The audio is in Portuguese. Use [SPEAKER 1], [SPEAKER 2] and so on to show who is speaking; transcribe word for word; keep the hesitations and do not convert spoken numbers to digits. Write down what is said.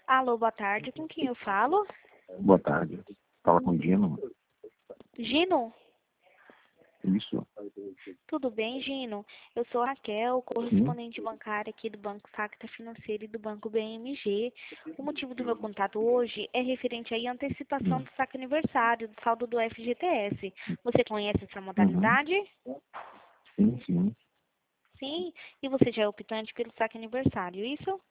[SPEAKER 1] Alô, boa tarde. Com quem eu falo?
[SPEAKER 2] Boa tarde. Fala com o Dino.
[SPEAKER 1] Gino?
[SPEAKER 2] Isso.
[SPEAKER 1] Tudo bem, Gino? Eu sou a Raquel,
[SPEAKER 2] Sim.
[SPEAKER 1] correspondente bancária aqui do Banco Sacta Financeira e do Banco B M G. O motivo do meu contato hoje é referente aí à antecipação
[SPEAKER 2] Hum.
[SPEAKER 1] do saque aniversário, do saldo do F G T S. Você conhece essa
[SPEAKER 2] Uhum.
[SPEAKER 1] modalidade?
[SPEAKER 2] Sim, sim.
[SPEAKER 1] Sim. E você já é optante pelo saque aniversário, isso?